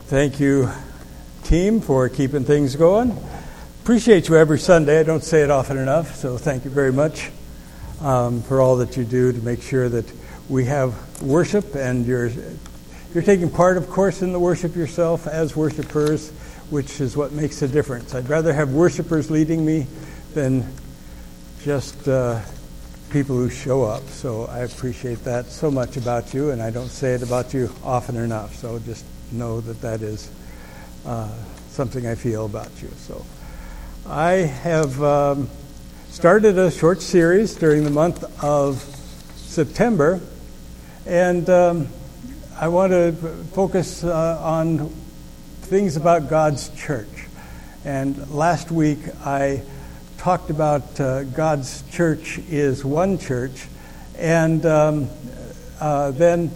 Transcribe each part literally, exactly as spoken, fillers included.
Thank you, team, for keeping things going. Appreciate you every Sunday. I don't say it often enough, so thank you very much um, for all that you do to make sure that we have worship, and you're you're taking part, of course, in the worship yourself as worshipers, which is what makes a difference. I'd rather have worshipers leading me than just uh, people who show up. So I appreciate that so much about you, and I don't say it about you often enough. So just know that that is uh, something I feel about you. So I have um, started a short series during the month of September, and um, I want to focus uh, on things about God's church. And last week I talked about uh, God's church is one church, and um, uh, then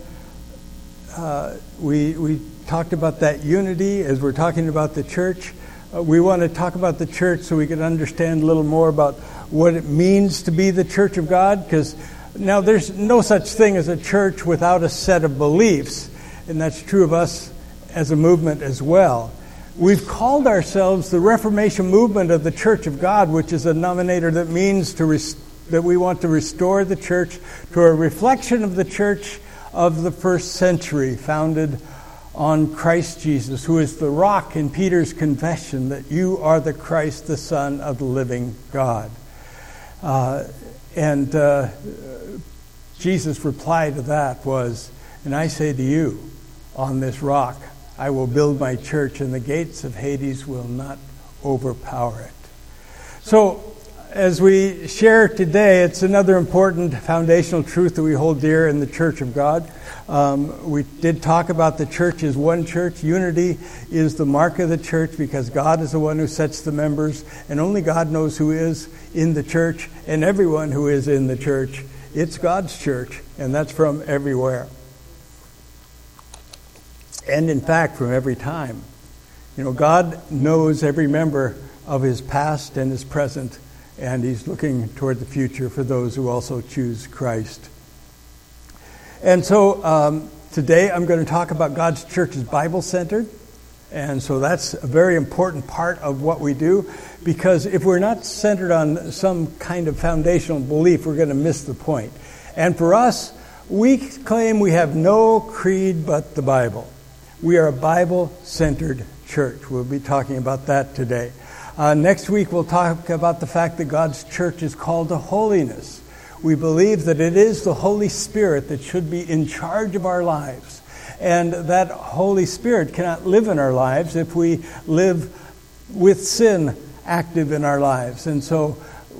uh, we we talked about that unity as we're talking about the church. Uh, we want to talk about the church so we can understand a little more about what it means to be the church of God, because now there's no such thing as a church without a set of beliefs, and that's true of us as a movement as well. We've called ourselves the Reformation Movement of the Church of God, which is a nominator that means to res- that we want to restore the church to a reflection of the church of the first century, founded on Christ Jesus, who is the rock in Peter's confession that you are the Christ, the Son of the living God. Uh, and uh, Jesus' reply to that was, "And I say to you, on this rock I will build my church, and the gates of Hades will not overpower it." So, as we share today, it's another important foundational truth that we hold dear in the Church of God. Um, we did talk about the church as one church. Unity is the mark of the church because God is the one who sets the members, and only God knows who is in the church, and everyone who is in the church. It's God's church, and that's from everywhere. And in fact, from every time. You know, God knows every member of his past and his present, and he's looking toward the future for those who also choose Christ. And so um, today I'm going to talk about God's church is Bible-centered. And so that's a very important part of what we do, because if we're not centered on some kind of foundational belief, we're going to miss the point. And for us, we claim we have no creed but the Bible. We are a Bible-centered church. We'll be talking about that today. Uh, next week, we'll talk about the fact that God's church is called to holiness. We believe that it is the Holy Spirit that should be in charge of our lives. And that Holy Spirit cannot live in our lives if we live with sin active in our lives. And so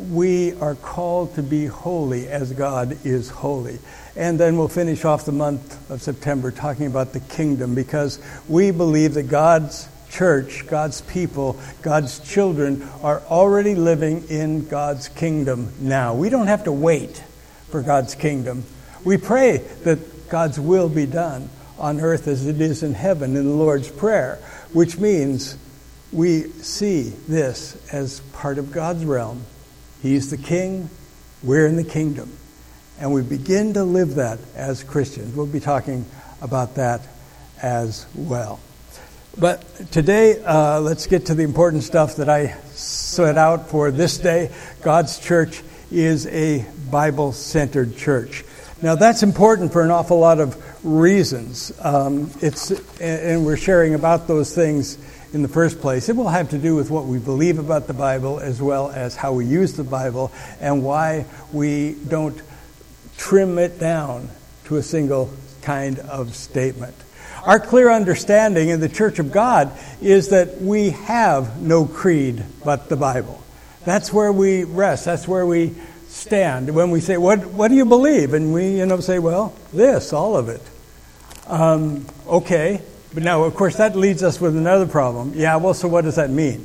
we are called to be holy as God is holy. And then we'll finish off the month of September talking about the kingdom, because we believe that God's church, God's people, God's children are already living in God's kingdom now. We don't have to wait for God's kingdom. We pray that God's will be done on earth as it is in heaven in the Lord's Prayer, which means we see this as part of God's realm. He's the king, we're in the kingdom. And we begin to live that as Christians. We'll be talking about that as well. But today, uh, let's get to the important stuff that I set out for this day. God's church is a Bible-centered church. Now, that's important for an awful lot of reasons. Um, it's and we're sharing about those things in the first place. It will have to do with what we believe about the Bible, as well as how we use the Bible, and why we don't trim it down to a single kind of statement. Our clear understanding in the Church of God is that we have no creed but the Bible. That's where we rest. That's where we stand. When we say, what what do you believe? And we, you know, say, well, this, all of it. Um, okay. But now, of course, that leads us with another problem. Yeah, well, so what does that mean?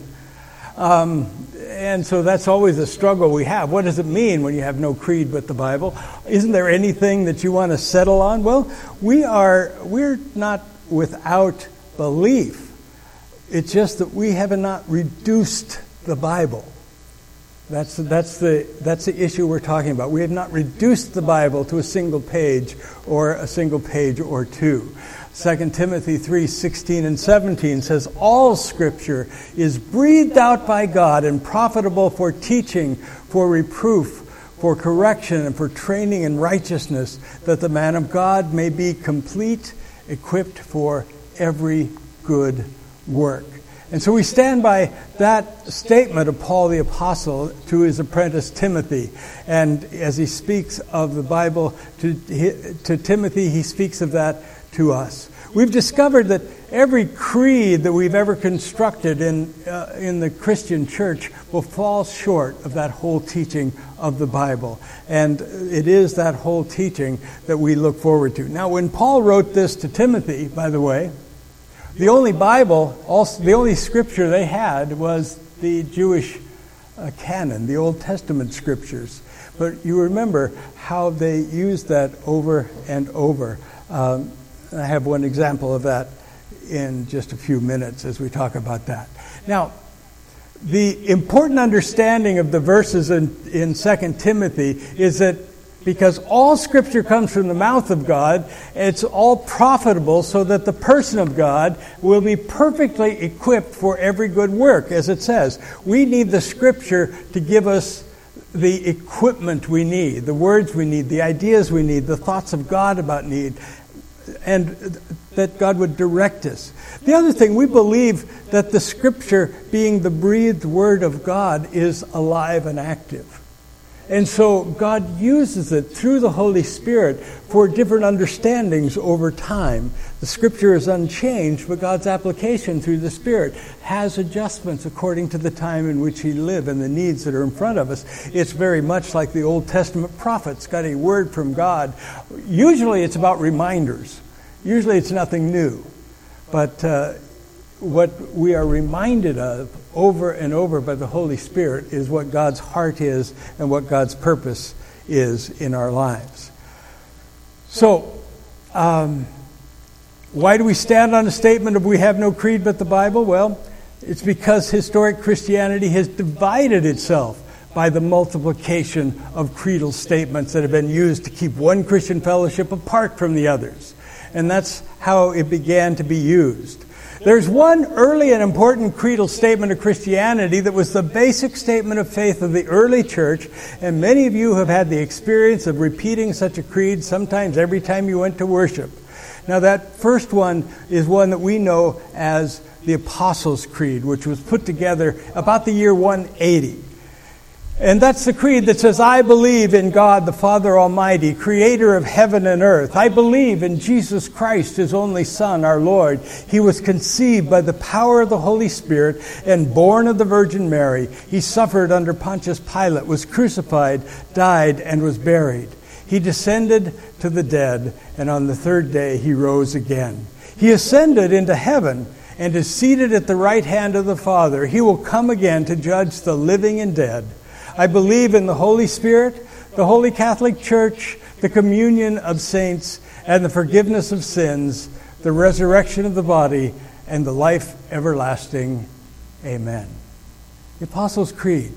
Um, and so that's always a struggle we have. What does it mean when you have no creed but the Bible? Isn't there anything that you want to settle on? Well, we are, we're not without belief. It's just that we have not reduced the Bible. That's, that's, the, that's the issue we're talking about. We have not reduced the Bible to a single page or a single page or two. Second Timothy three sixteen and seventeen says, all Scripture is breathed out by God and profitable for teaching, for reproof, for correction, and for training in righteousness, that the man of God may be complete, equipped for every good work. And so we stand by that statement of Paul the Apostle to his apprentice Timothy. And as he speaks of the Bible to, to Timothy, he speaks of that to us. We've discovered that every creed that we've ever constructed in uh, in the Christian church will fall short of that whole teaching of the Bible. And it is that whole teaching that we look forward to. Now, when Paul wrote this to Timothy, by the way, the only Bible, also, the only scripture they had was the Jewish uh, canon, the Old Testament scriptures. But you remember how they used that over and over. Um, I have one example of that in just a few minutes as we talk about that. Now, the important understanding of the verses in, in Second Timothy is that because all Scripture comes from the mouth of God, it's all profitable so that the person of God will be perfectly equipped for every good work, as it says. We need the Scripture to give us the equipment we need, the words we need, the ideas we need, the thoughts of God about need, and that God would direct us. The other thing, we believe that the Scripture, being the breathed Word of God, is alive and active. And so God uses it through the Holy Spirit for different understandings over time. The Scripture is unchanged, but God's application through the Spirit has adjustments according to the time in which we live and the needs that are in front of us. It's very much like the Old Testament prophets got a word from God. Usually it's about reminders. Usually it's nothing new. But uh, what we are reminded of over and over by the Holy Spirit is what God's heart is and what God's purpose is in our lives. So, um, why do we stand on a statement of we have no creed but the Bible? Well, it's because historic Christianity has divided itself by the multiplication of creedal statements that have been used to keep one Christian fellowship apart from the others. And that's how it began to be used. There's one early and important creedal statement of Christianity that was the basic statement of faith of the early church, and many of you have had the experience of repeating such a creed sometimes every time you went to worship. Now, that first one is one that we know as the Apostles' Creed, which was put together about the year one eighty. And that's the creed that says, I believe in God the Father Almighty, creator of heaven and earth. I believe in Jesus Christ, his only Son, our Lord. He was conceived by the power of the Holy Spirit and born of the Virgin Mary. He suffered under Pontius Pilate, was crucified, died, and was buried. He descended to the dead, and on the third day he rose again. He ascended into heaven and is seated at the right hand of the Father. He will come again to judge the living and dead. I believe in the Holy Spirit, the Holy Catholic Church, the communion of saints, and the forgiveness of sins, the resurrection of the body, and the life everlasting. Amen. The Apostles' Creed.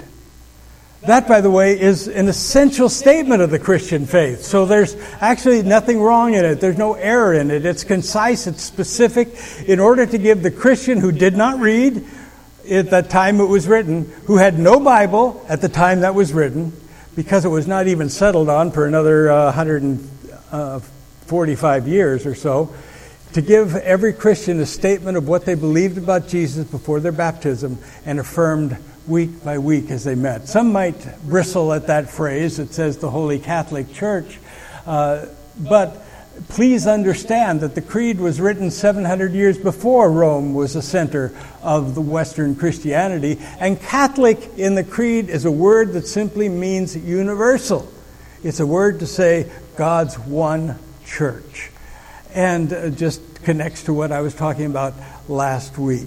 That, by the way, is an essential statement of the Christian faith. So there's actually nothing wrong in it. There's no error in it. It's concise, it's specific, in order to give the Christian who did not read at that time it was written, who had no Bible at the time that was written, because it was not even settled on for another uh, one hundred forty-five years or so, to give every Christian a statement of what they believed about Jesus before their baptism and affirmed week by week as they met. Some might bristle at that phrase. It says the Holy Catholic Church. Uh, but please understand that the Creed was written seven hundred years before Rome was the center of the Western Christianity. And Catholic in the Creed is a word that simply means universal. It's a word to say God's one church. And uh, just connects to what I was talking about last week.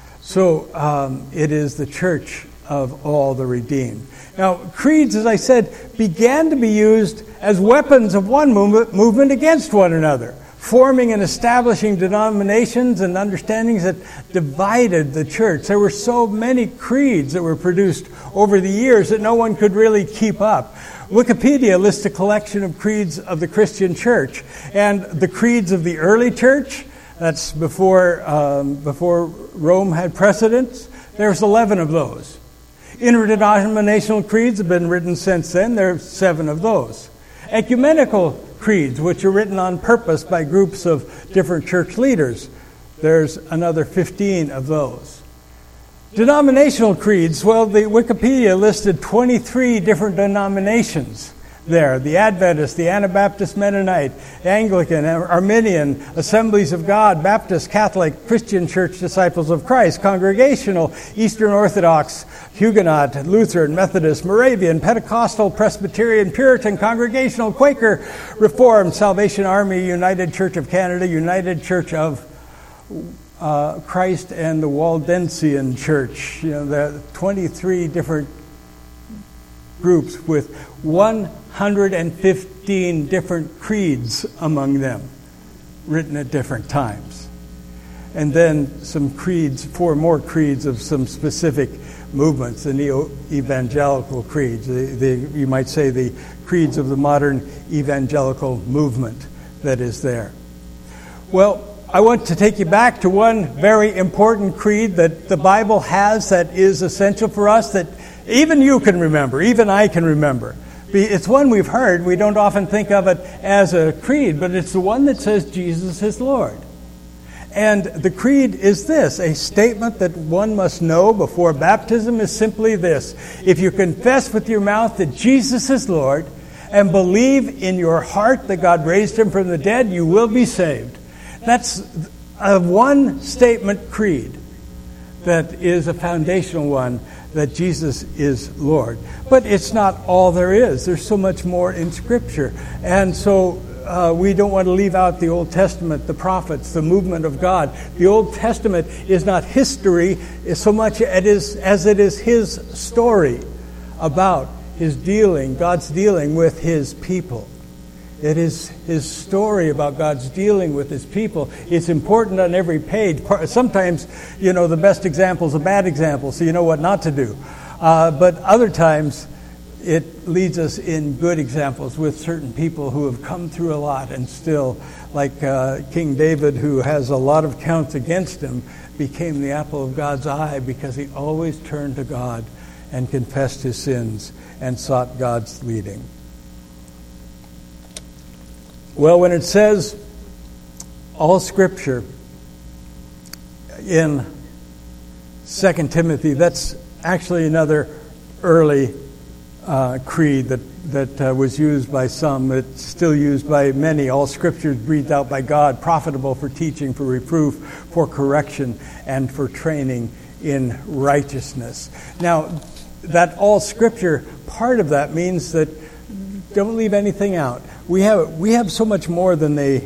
So um, it is the church of all the redeemed. Now, creeds, as I said, began to be used as weapons of one movement, movement against one another, forming and establishing denominations and understandings that divided the church. There were so many creeds that were produced over the years that no one could really keep up. Wikipedia lists a collection of creeds of the Christian church, and the creeds of the early church That's before um, before Rome had precedents. There's eleven of those. Interdenominational creeds have been written since then. There are seven of those. Ecumenical creeds, which are written on purpose by groups of different church leaders, there's another fifteen of those. Denominational creeds, well, the Wikipedia listed twenty-three different denominations there. The Adventist, the Anabaptist Mennonite, Anglican, Arminian, Assemblies of God, Baptist, Catholic, Christian Church, Disciples of Christ, Congregational, Eastern Orthodox, Huguenot, Lutheran, Methodist, Moravian, Pentecostal, Presbyterian, Puritan, Congregational, Quaker, Reformed, Salvation Army, United Church of Canada, United Church of uh, Christ, and the Waldensian Church. You know, the twenty-three different groups with one hundred fifteen different creeds among them, written at different times. And then some creeds, four more creeds of some specific movements, the neo-evangelical creeds, the, the, you might say the creeds of the modern evangelical movement that is there. Well, I want to take you back to one very important creed that the Bible has that is essential for us, that even you can remember, even I can remember. It's one we've heard. We don't often think of it as a creed, but it's the one that says Jesus is Lord. And the creed is this: a statement that one must know before baptism is simply this: if you confess with your mouth that Jesus is Lord and believe in your heart that God raised him from the dead, you will be saved. That's a one-statement creed that is a foundational one, that Jesus is Lord. But it's not all there is. There's so much more in Scripture. And so uh, we don't want to leave out the Old Testament, the prophets, the movement of God. The Old Testament is not history so much as it is his story about his dealing, God's dealing with his people. It is his story about God's dealing with his people. It's important on every page. Sometimes, you know, the best example is a bad example, so you know what not to do. Uh, but other times, it leads us in good examples with certain people who have come through a lot and still, like uh, King David, who has a lot of counts against him, became the apple of God's eye because he always turned to God and confessed his sins and sought God's leading. Well, when it says all Scripture in Second Timothy, that's actually another early uh, creed that, that uh, was used by some. It's still used by many. All Scripture is breathed out by God, profitable for teaching, for reproof, for correction, and for training in righteousness. Now, that all Scripture, part of that means that don't leave anything out. We have we have so much more than they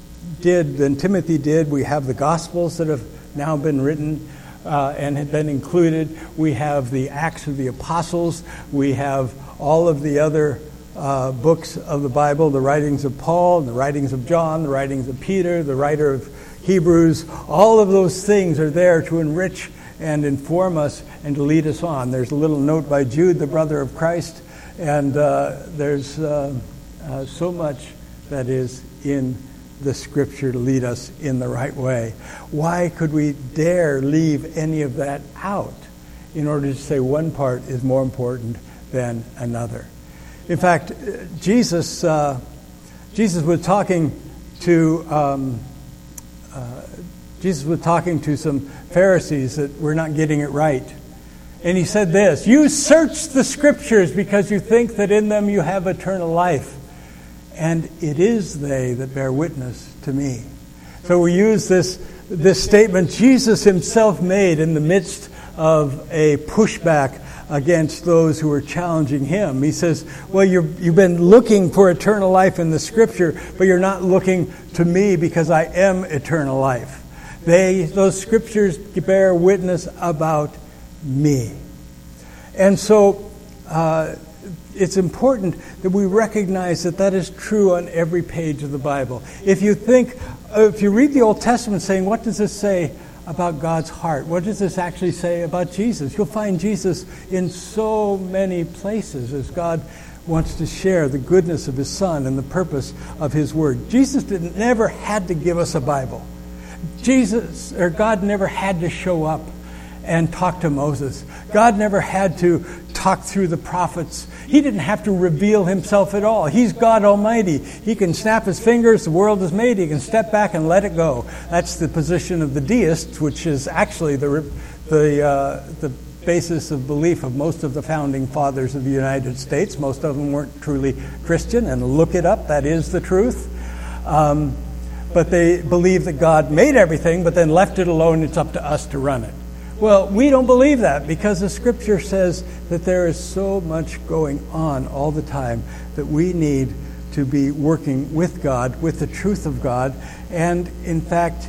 did, than Timothy did. We have the Gospels that have now been written uh, and have been included. We have the Acts of the Apostles. We have all of the other uh, books of the Bible, the writings of Paul, the writings of John, the writings of Peter, the writer of Hebrews. All of those things are there to enrich and inform us and to lead us on. There's a little note by Jude, the brother of Christ, and uh, there's uh, uh, so much that is in the Scripture to lead us in the right way. Why could we dare leave any of that out in order to say one part is more important than another? In fact, Jesus uh, Jesus was talking to um, uh, Jesus was talking to some Pharisees that were not getting it right. And he said this: "You search the Scriptures because you think that in them you have eternal life. And it is they that bear witness to me." So we use this, this statement Jesus himself made in the midst of a pushback against those who were challenging him. He says, well, you're, you've been looking for eternal life in the Scripture, but you're not looking to me because I am eternal life. They, those Scriptures bear witness about me. And so uh, it's important that we recognize that that is true on every page of the Bible. If you think, if you read the Old Testament saying, what does this say about God's heart? What does this actually say about Jesus? You'll find Jesus in so many places as God wants to share the goodness of his Son and the purpose of his Word. Jesus didn't, never had to give us a Bible. Jesus, or God never had to show up and talk to Moses. God never had to talk through the prophets. He didn't have to reveal himself at all. He's God Almighty. He can snap his fingers, the world is made. He can step back and let it go. That's the position of the deists, which is actually the the uh, the basis of belief of most of the founding fathers of the United States. Most of them weren't truly Christian, and look it up, that is the truth. Um, but they believe that God made everything, but then left it alone. It's up to us to run it. Well, we don't believe that, because the Scripture says that there is so much going on all the time that we need to be working with God, with the truth of God. And in fact,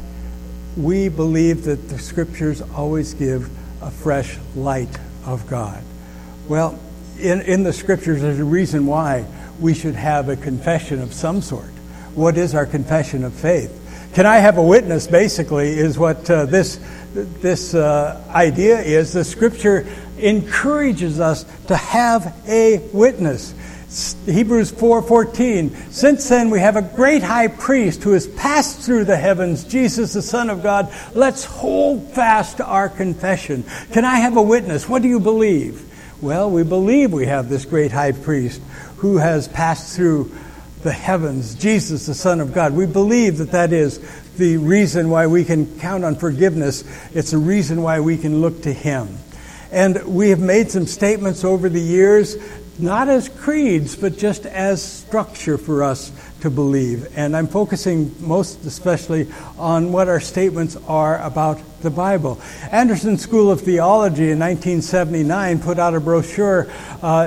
we believe that the Scriptures always give a fresh light of God. Well, in, in the Scriptures, there's a reason why we should have a confession of some sort. What is our confession of faith? Can I have a witness, basically, is what uh, this this uh, idea is. The Scripture encourages us to have a witness. Hebrews four fourteen, since then we have a great high priest who has passed through the heavens, Jesus the Son of God. Let's hold fast to our confession. Can I have a witness? What do you believe? Well, we believe we have this great high priest who has passed through the heavens, Jesus the Son of God. We believe that that is the reason why we can count on forgiveness. It's the reason why we can look to Him. And we have made some statements over the years, not as creeds, but just as structure for us to believe. And I'm focusing most especially on what our statements are about the Bible. Anderson School of Theology in nineteen seventy-nine put out a brochure uh,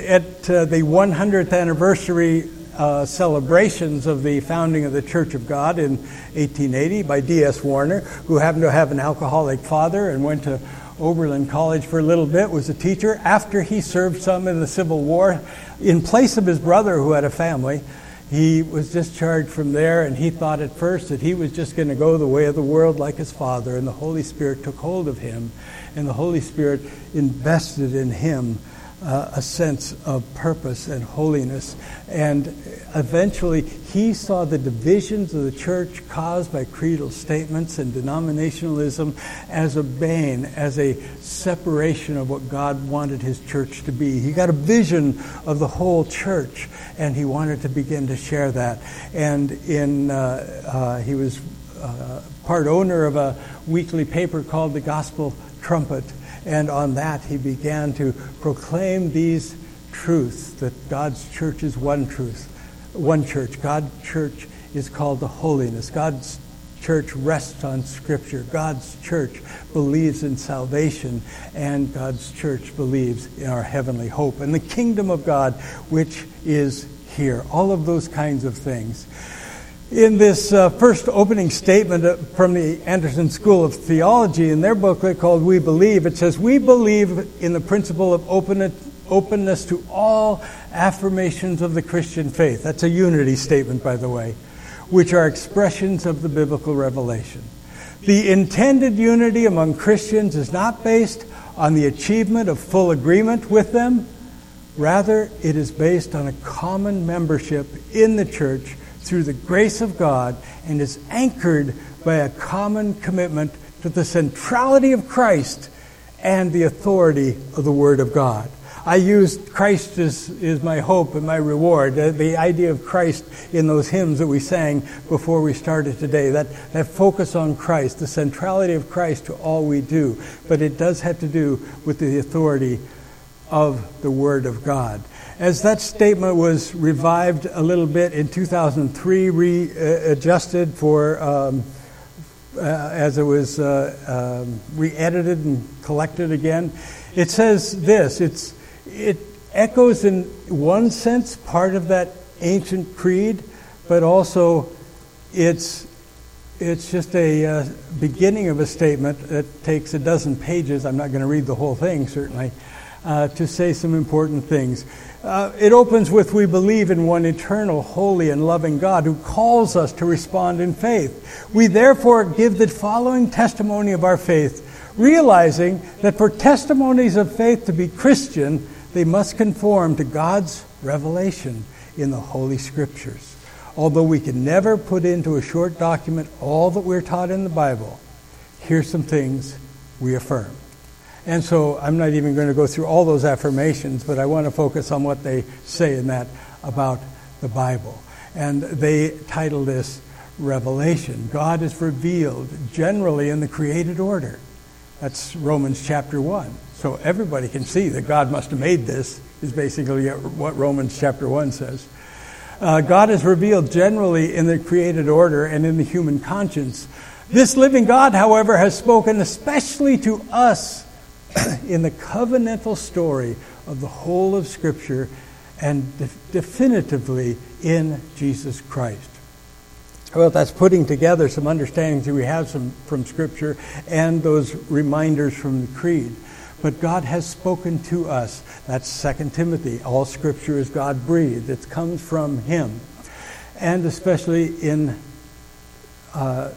at uh, the one hundredth anniversary Uh, celebrations of the founding of the Church of God in eighteen eighty by D S Warner, who happened to have an alcoholic father and went to Oberlin College for a little bit, was a teacher. After he served some in the Civil War, in place of his brother who had a family, he was discharged from there, and he thought at first that he was just going to go the way of the world like his father, and the Holy Spirit took hold of him, and the Holy Spirit invested in him Uh, a sense of purpose and holiness. And eventually he saw the divisions of the church caused by creedal statements and denominationalism as a bane, as a separation of what God wanted his church to be. He got a vision of the whole church, and he wanted to begin to share that. And in uh, uh, he was uh, part owner of a weekly paper called the Gospel Trumpet. And on that, he began to proclaim these truths, that God's church is one truth, one church. God's church is called the holiness. God's church rests on Scripture. God's church believes in salvation, and God's church believes in our heavenly hope and the kingdom of God, which is here. All of those kinds of things. In this uh, first opening statement from the Anderson School of Theology, in their booklet called We Believe, it says, we believe in the principle of openness, openness to all affirmations of the Christian faith. That's a unity statement, by the way, which are expressions of the biblical revelation. The intended unity among Christians is not based on the achievement of full agreement with them. Rather, it is based on a common membership in the church through the grace of God, and is anchored by a common commitment to the centrality of Christ and the authority of the Word of God. I used Christ is, is my hope and my reward, the, the idea of Christ in those hymns that we sang before we started today, that, that focus on Christ, the centrality of Christ to all we do. But it does have to do with the authority of the Word of God. As that statement was revived a little bit in two thousand three, readjusted for, um, uh, as it was uh, um, re-edited and collected again, it says this, it's, it echoes in one sense part of that ancient creed, but also it's, it's just a uh, beginning of a statement that takes a dozen pages. I'm not going to read the whole thing, certainly, uh, to say some important things. Uh, it opens with, we believe in one eternal, holy, and loving God who calls us to respond in faith. We therefore give the following testimony of our faith, realizing that for testimonies of faith to be Christian, they must conform to God's revelation in the Holy Scriptures. Although we can never put into a short document all that we're taught in the Bible, here's some things we affirm. And so I'm not even going to go through all those affirmations, but I want to focus on what they say in that about the Bible. And they title this Revelation. God is revealed generally in the created order. That's Romans chapter one. So everybody can see that God must have made this, is basically what Romans chapter one says. Uh, God is revealed generally in the created order and in the human conscience. This living God, however, has spoken especially to us in the covenantal story of the whole of Scripture and de- definitively in Jesus Christ. Well, that's putting together some understandings that we have some, from Scripture and those reminders from the Creed. But God has spoken to us. That's Second Timothy. All Scripture is God-breathed. It comes from Him. And especially in uh,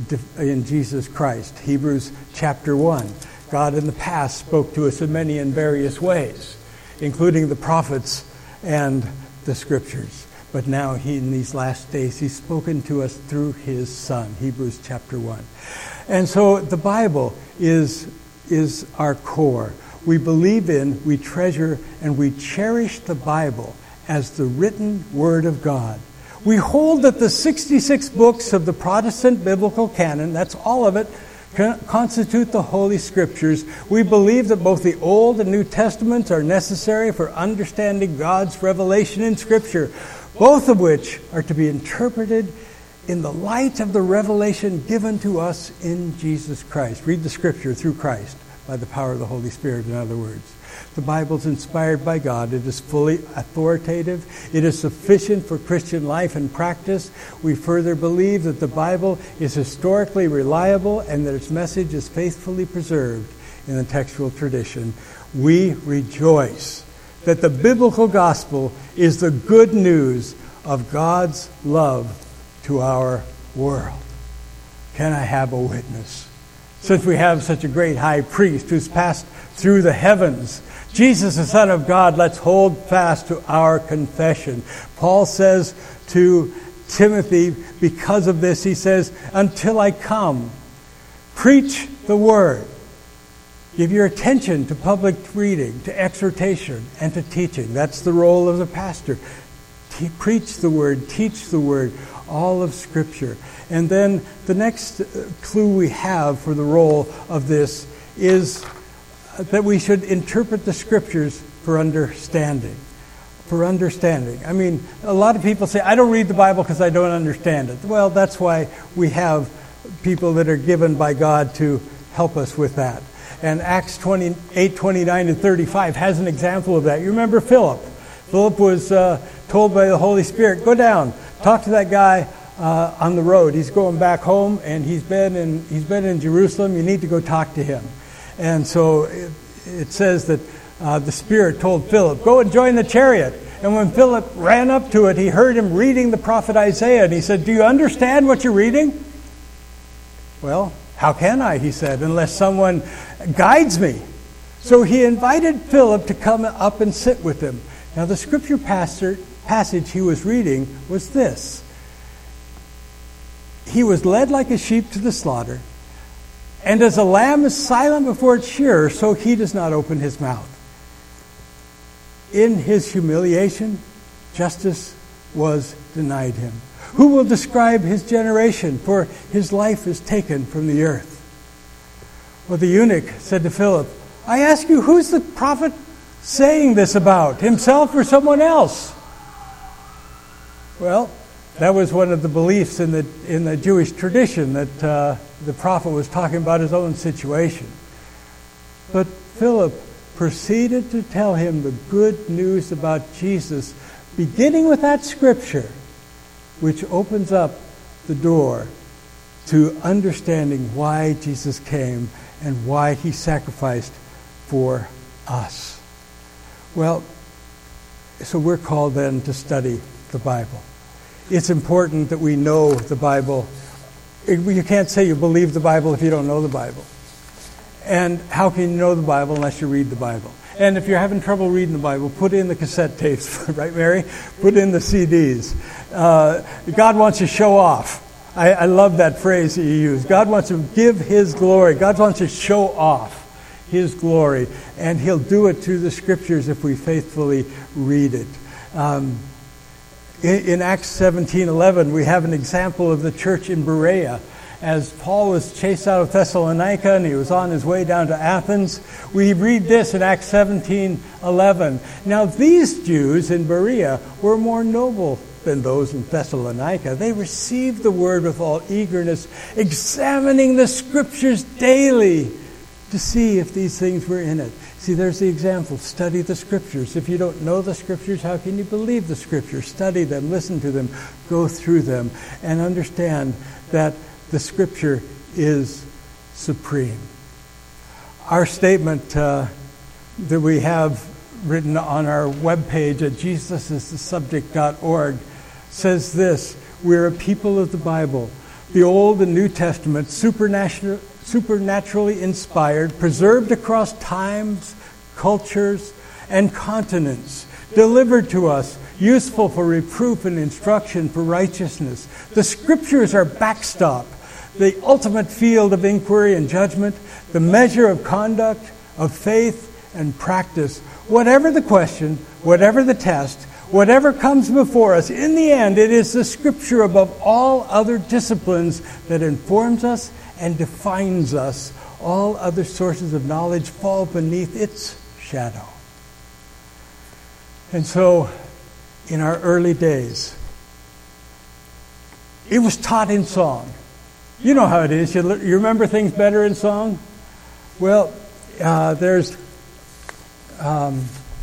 in Jesus Christ. Hebrews chapter one. God in the past spoke to us in many and various ways, including the prophets and the Scriptures. But now he, in these last days, He's spoken to us through His Son, Hebrews chapter one. And so the Bible is, is our core. We believe in, we treasure, and we cherish the Bible as the written Word of God. We hold that the sixty-six books of the Protestant biblical canon, that's all of it, constitute the Holy Scriptures. We believe that both the Old and New Testaments are necessary for understanding God's revelation in Scripture, both of which are to be interpreted in the light of the revelation given to us in Jesus Christ. Read the Scripture through Christ by the power of the Holy Spirit, in other words. The Bible is inspired by God. It is fully authoritative. It is sufficient for Christian life and practice. We further believe that the Bible is historically reliable and that its message is faithfully preserved in the textual tradition. We rejoice that the biblical gospel is the good news of God's love to our world. Can I have a witness? Since we have such a great high priest who's passed through the heavens, Jesus, the Son of God, let's hold fast to our confession. Paul says to Timothy, because of this, he says, until I come, preach the word. Give your attention to public reading, to exhortation, and to teaching. That's the role of the pastor. Te- preach the word, teach the word, all of Scripture. And then the next clue we have for the role of this is that we should interpret the Scriptures for understanding. For understanding. I mean, a lot of people say, I don't read the Bible because I don't understand it. Well, that's why we have people that are given by God to help us with that. And Acts twenty-eight, twenty-nine, and thirty-five has an example of that. You remember Philip. Philip was uh, told by the Holy Spirit, go down, talk to that guy uh, on the road. He's going back home, and he's been in he's been in Jerusalem. You need to go talk to him. And so it, it says that uh, the Spirit told Philip, go and join the chariot. And when Philip ran up to it, he heard him reading the prophet Isaiah. And he said, do you understand what you're reading? Well, how can I, he said, unless someone guides me. So he invited Philip to come up and sit with him. Now the scripture passage he was reading was this. He was led like a sheep to the slaughter, and as a lamb is silent before its shearer, so he does not open his mouth. In his humiliation, justice was denied him. Who will describe his generation? For his life is taken from the earth. Well, the eunuch said to Philip, I ask you, who's the prophet saying this about, himself or someone else? Well, that was one of the beliefs in the in the Jewish tradition, that uh, the prophet was talking about his own situation. But Philip proceeded to tell him the good news about Jesus, beginning with that scripture, which opens up the door to understanding why Jesus came and why he sacrificed for us. Well, so we're called then to study the Bible. It's important that we know the Bible. You can't say you believe the Bible if you don't know the Bible. And how can you know the Bible unless you read the Bible? And if you're having trouble reading the Bible, put in the cassette tapes, right, Mary? Put in the C Ds. Uh, God wants to show off. I, I love that phrase that you use. God wants to give His glory. God wants to show off His glory. And He'll do it through the Scriptures if we faithfully read it. Um, in, in Acts seventeen eleven, we have an example of the church in Berea. As Paul was chased out of Thessalonica and he was on his way down to Athens, we read this in Acts seventeen eleven. Now these Jews in Berea were more noble than those in Thessalonica. They received the word with all eagerness, examining the Scriptures daily to see if these things were in it. See, there's the example. Study the Scriptures. If you don't know the Scriptures, how can you believe the Scriptures? Study them, listen to them, go through them, and understand that the Scripture is supreme. Our statement uh, that we have written on our webpage at jesus is the subject dot org says this: we're a people of the Bible, the Old and New Testament, supernatural, supernaturally inspired, preserved across times, cultures, and continents, delivered to us, useful for reproof and instruction for righteousness. The Scriptures are backstop, the ultimate field of inquiry and judgment, the measure of conduct, of faith and practice. Whatever the question, whatever the test, whatever comes before us, in the end, it is the Scripture above all other disciplines that informs us and defines us. All other sources of knowledge fall beneath its shadow. And so, in our early days, it was taught in song. You know how it is. You, you remember things better in song? Well, uh, there's um,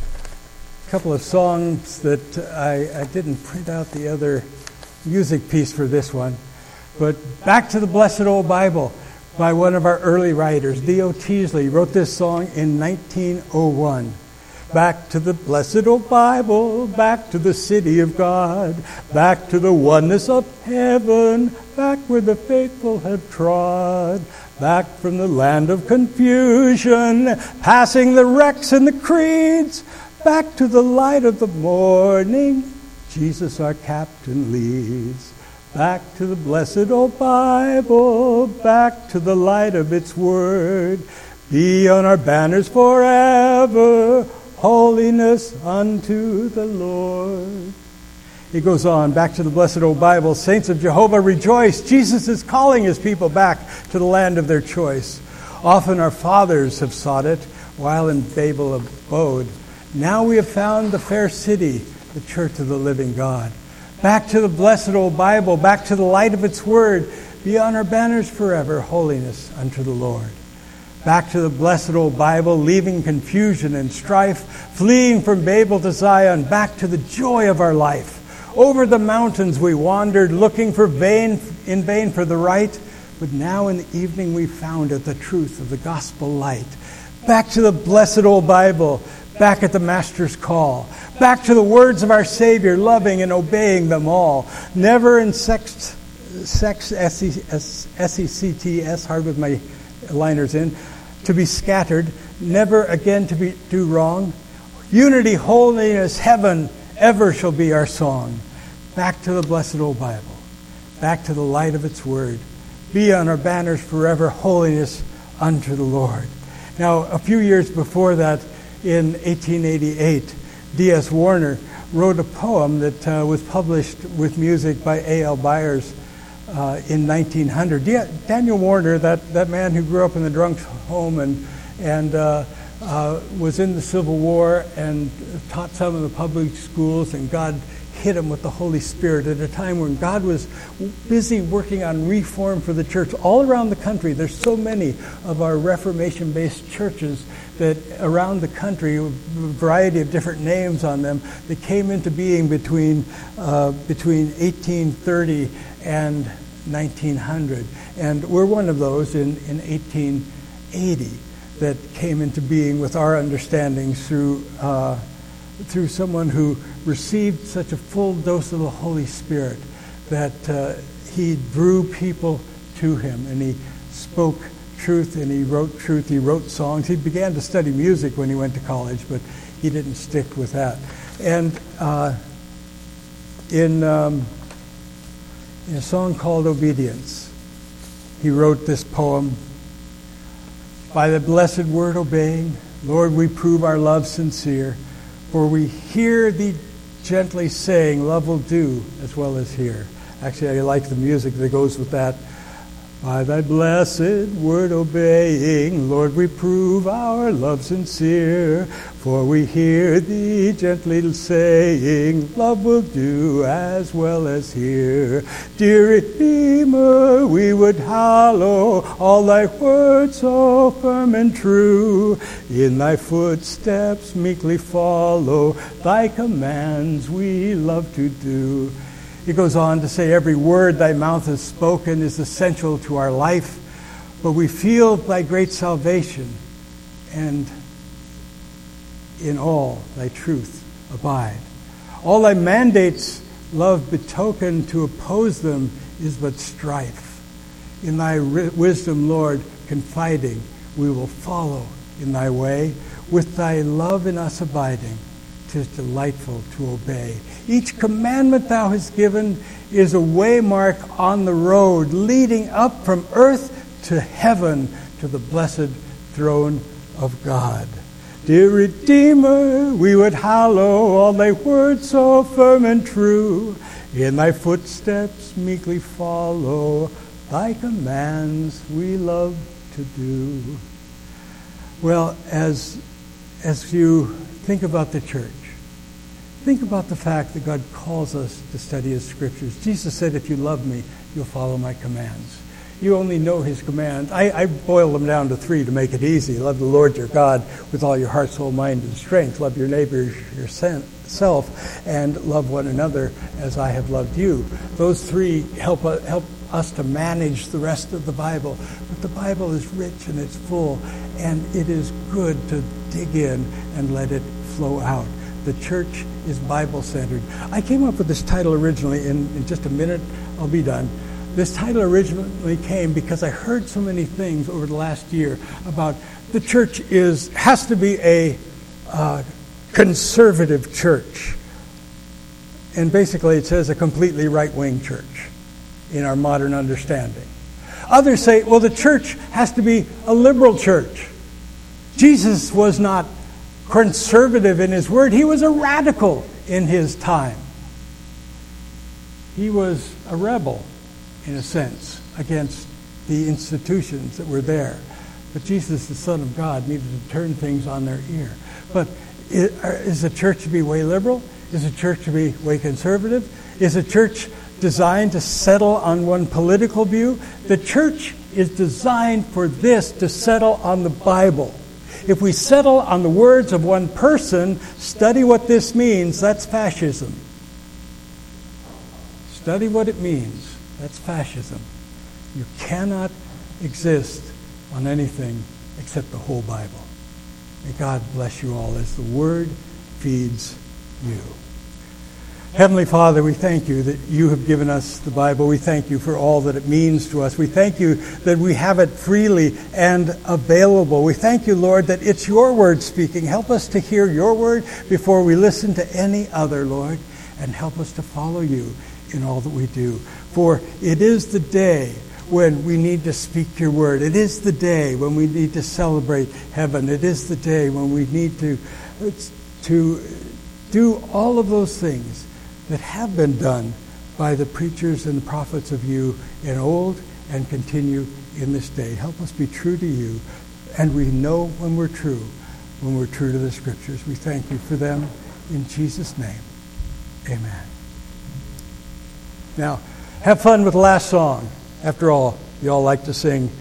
a couple of songs that I, I didn't print out the other music piece for this one. But Back to the Blessed Old Bible by one of our early writers, D O Teasley, wrote this song in nineteen oh one. Back to the blessed old Bible, back to the city of God, back to the oneness of heaven, back where the faithful have trod, back from the land of confusion, passing the wrecks and the creeds, back to the light of the morning, Jesus our captain leads. Back to the blessed old Bible, back to the light of its word, be on our banners forever, holiness unto the Lord. He goes on, back to the blessed old Bible. Saints of Jehovah, rejoice. Jesus is calling His people back to the land of their choice. Often our fathers have sought it, while in Babel abode. Now we have found the fair city, the church of the living God. Back to the blessed old Bible, back to the light of its word. Be on our banners forever, holiness unto the Lord. Back to the blessed old Bible, leaving confusion and strife, fleeing from Babel to Zion, back to the joy of our life. Over the mountains we wandered, looking for vain, in vain for the right, but now in the evening we found it, the truth of the gospel light. Back to the blessed old Bible, back at the Master's call, back to the words of our Savior, loving and obeying them all. Never in sex, sex S E C T S, hard with my liners in, to be scattered, never again to be do wrong. Unity, holiness, heaven, ever shall be our song. Back to the blessed old Bible, back to the light of its word. Be on our banners forever, holiness unto the Lord. Now, a few years before that, in eighteen eighty-eight, D S Warner wrote a poem that uh, was published with music by A L Byers uh, in nineteen hundred. D- Daniel Warner, that, that man who grew up in the drunk home and, and uh, uh, was in the Civil War and taught some of the public schools, and God hit him with the Holy Spirit at a time when God was busy working on reform for the church all around the country. There's so many of our Reformation-based churches that around the country, a variety of different names on them, that came into being between uh, between eighteen thirty and nineteen hundred. And we're one of those in, in eighteen eighty that came into being with our understandings through uh, through someone who received such a full dose of the Holy Spirit that uh, he drew people to him and he spoke truth and he wrote truth. He wrote songs. He began to study music when he went to college, but he didn't stick with that. And uh, in, um, in a song called Obedience, he wrote this poem. By the blessed word obeying, Lord, we prove our love sincere, for we hear thee gently saying, love will do as well as hear. Actually, I like the music that goes with that. By thy blessed word obeying, Lord, we prove our love sincere, for we hear thee gently saying, love will do as well as hear. Dear Redeemer, we would hallow all thy words so firm and true. In thy footsteps meekly follow, thy commands we love to do. He goes on to say, every word thy mouth has spoken is essential to our life, but we feel thy great salvation, and in all thy truth abide. All thy mandates love betoken, to oppose them is but strife. In thy ri- wisdom, Lord, confiding, we will follow in thy way, with thy love in us abiding. 'Tis delightful to obey. Each commandment thou hast given is a waymark on the road leading up from earth to heaven, to the blessed throne of God. Dear Redeemer, we would hallow all thy words so firm and true. In thy footsteps meekly follow, thy commands we love to do. Well, as as you think about the church, think about the fact that God calls us to study his scriptures. Jesus said, if you love me, you'll follow my commands. You only know his commands. I, I boil them down to three to make it easy. Love the Lord your God with all your heart, soul, mind, and strength. Love your neighbor yourself, and love one another as I have loved you. Those three help, uh, help us to manage the rest of the Bible. But the Bible is rich and it's full, and it is good to dig in and let it flow out. The church is Bible-centered. I came up with this title originally, in, in just a minute I'll be done. This title originally came because I heard so many things over the last year about the church is has to be a uh, conservative church. And basically it says a completely right-wing church in our modern understanding. Others say, well, the church has to be a liberal church. Jesus was not conservative in his word. He was a radical in his time. He was a rebel, in a sense, against the institutions that were there. But Jesus, the Son of God, needed to turn things on their ear. But is the church to be way liberal? Is the church to be way conservative? Is the church designed to settle on one political view? The church is designed for this, to settle on the Bible. If we settle on the words of one person, study what this means, that's fascism. Study what it means. That's fascism. You cannot exist on anything except the whole Bible. May God bless you all as the Word feeds you. Heavenly Father, we thank you that you have given us the Bible. We thank you for all that it means to us. We thank you that we have it freely and available. We thank you, Lord, that it's your word speaking. Help us to hear your word before we listen to any other, Lord, and help us to follow you in all that we do. For it is the day when we need to speak your word. It is the day when we need to celebrate heaven. It is the day when we need to, to do all of those things that have been done by the preachers and the prophets of you in old and continue in this day. Help us be true to you, and we know when we're true, when we're true to the scriptures. We thank you for them in Jesus' name. Amen. Now, have fun with the last song. After all, you all like to sing.